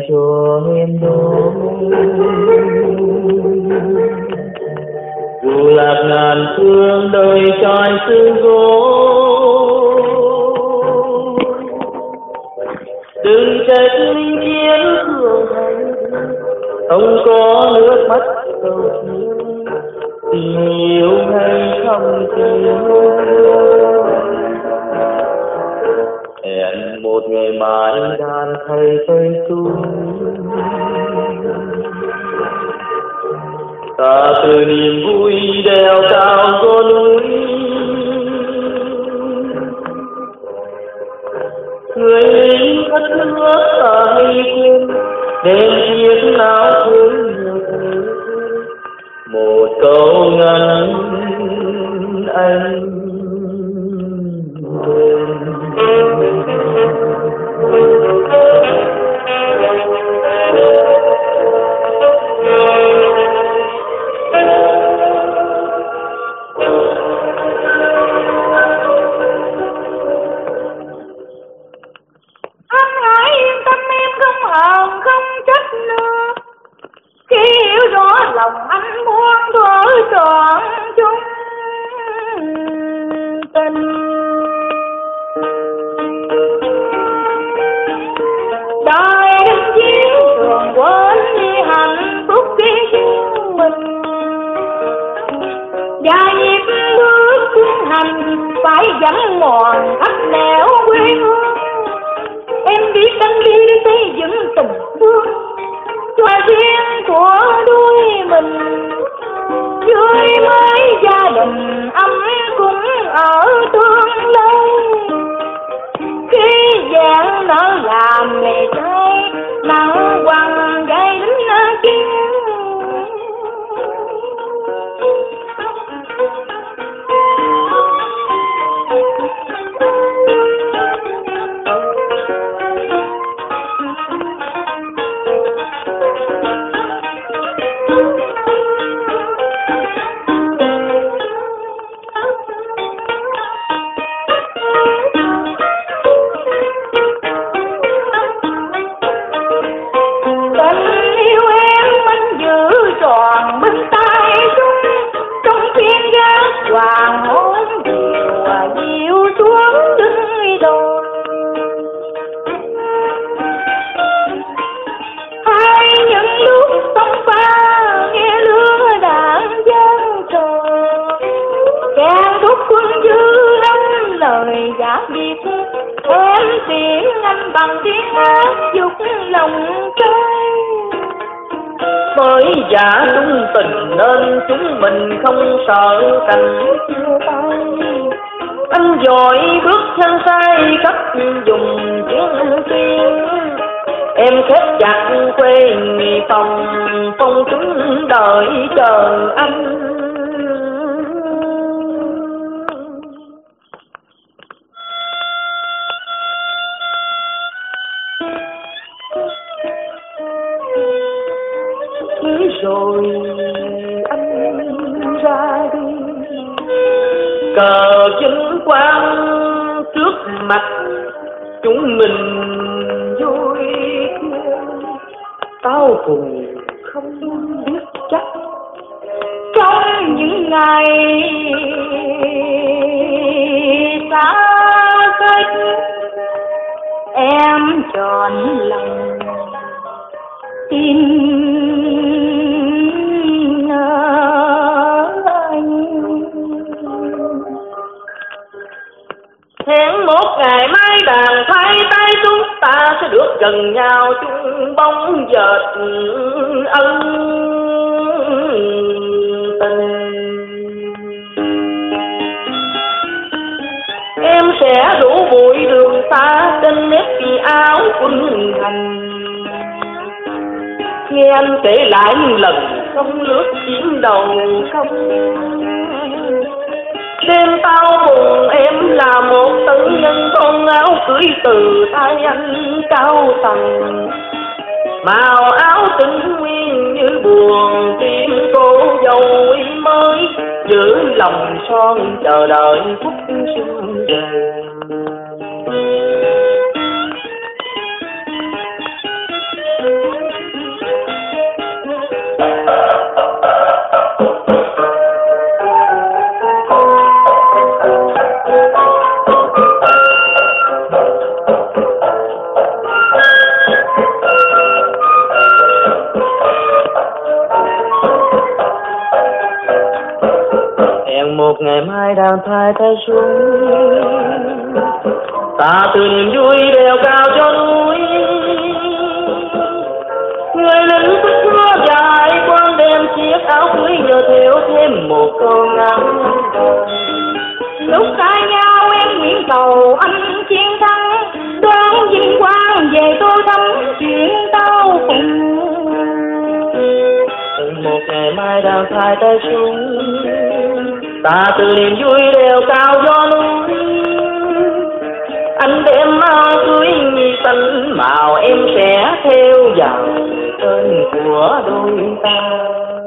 cho em đó. Dù lạc ngàn phương đời trai xưa gối, đừng trách linh chiến thương hành, không có nước mắt cầu xin, tình yêu hay không tình. Hẹn một ngày mai đàn thầy tây tung, ta từ niềm vui đèo cao có núi. Người lính thất nước ta hay quên, đêm chiếc áo cưới nhiều thế. Một câu ngắn anh lòng anh muốn đổ trọn chung tình. Đời đứng chiến trường quên đi hạnh phúc khi riêng mình, và nhịp bước tiến hành phải dẫn mòn khắp nẻo quê hương. Em biết anh đi xây dựng tình thương cho riêng của đôi mình, dưới mái gia đình ấm cũng ở tương lai. Khi vàng nở làm nghề trai nắng quăng gai lính kia, hoàng hôn chiều xuống đứng đồi. Hai những lúc sông pha nghe lửa đạn giăng trời, càng thúc quân dư lắm lời giả biệt. Em tiếng anh bằng tiếng hát dục lòng trai, bởi giả chung tình nên chúng mình không sợ cảnh chia tay. Anh giỏi bước chân sai khắp vùng chiến tuyến, em khép chặt quê phòng phong chúng đợi chờ anh. Rồi anh ra đi, cờ vinh quang trước mặt chúng mình vui kia. Tao cùng không biết chắc trong những ngày xa cách, em trọn lòng tin hẹn một ngày mai đàn phai tay chúng ta sẽ được gần nhau chung bóng dệt ân tình. Em sẽ rủ bụi đường xa trên nếp kỳ áo quân hành, nghe anh kể lại lần sông lướt chiến đầu không. Đêm tao cùng em là một tử nhân con áo cưới từ tay anh cao tầng, màu áo tình nguyên như buồn tim cô dâu mới giữ lòng son chờ đợi phút xuân về. ngày mai đàn thai tay xuống, ta từ niềm vui đèo cao cho núi. Người lính thức mưa dài quang đêm chiếc áo cưới nhờ thiếu thêm một câu ngắn. Lúc xa nhau em nguyện cầu anh chiến thắng, đón vinh quang về tô thắm chuyện tao cùng. Một ngày mai đàn thai tay xuống, ta từ niềm vui đèo cao gió núi. Anh đem áo cưới xanh màu em sẽ theo vào tên của đôi ta.